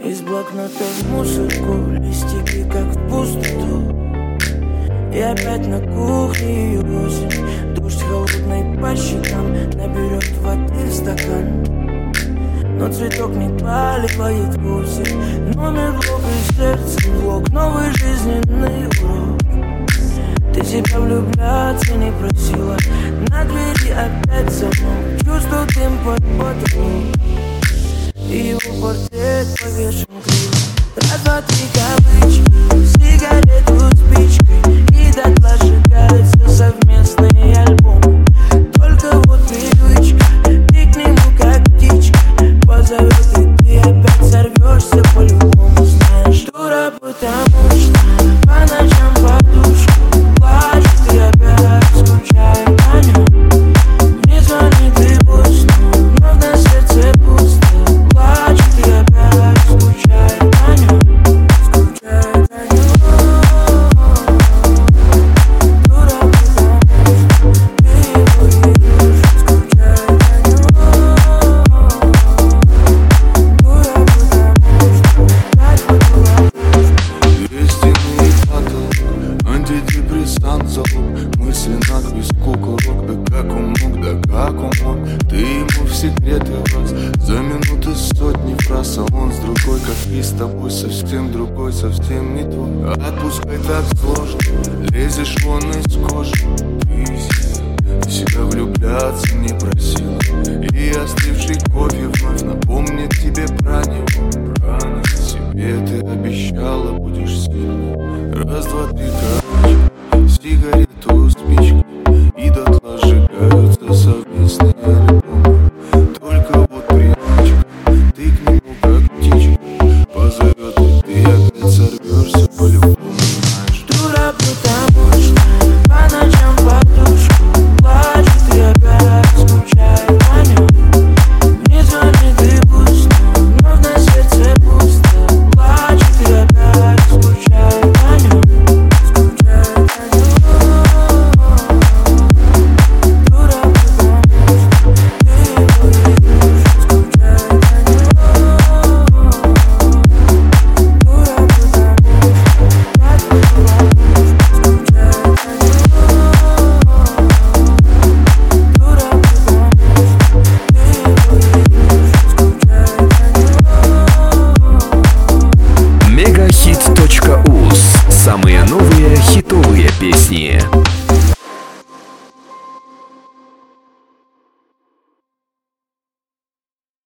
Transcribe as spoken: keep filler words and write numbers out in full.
Из блокнота в мусорку, листики как в пустоту. И опять на кухне ее осень. Дождь холодный по щекам наберет воды в стакан. Но цветок не поливает вовсе. Номер блок и сердце блок. Новый жизненный урок. Ты себя влюбляться не просила. На двери опять замок. Чувствую дым под потолок. И его портрет повешен криво. Раз, два, три кавычки, сигарету спичкой. И дотла сжигается совместный альбом. Только вот привычка, ты к нему как птичка. Позовет и ты опять сорвешься по-любому. Знаешь, дура, потому что по ночам подушку плачет и опять скучаю по нем. Не звони, ты пусть, но на сердце пусто. Плачет и опять скучаю по нем. Скучаю по нем. Дура, потому что ты его видишь. Скучаю по нем. Дура, потому что опять подумала. Истинный потолок, антидепрессант залог. Мысли надпись куколок. Да как он мог, да как он мог. Ты ему в секреты влез. За минуты сотни фраз, а он с другой, как и с тобой. Совсем другой, совсем не твой. Отпускай, так сложно, лезешь вон из кожи. Ты себя влюбляться не просила. И остывший кофе вновь напомнит тебе про него. Про нас себе ты обещала, будешь сильной. Раз, два, три,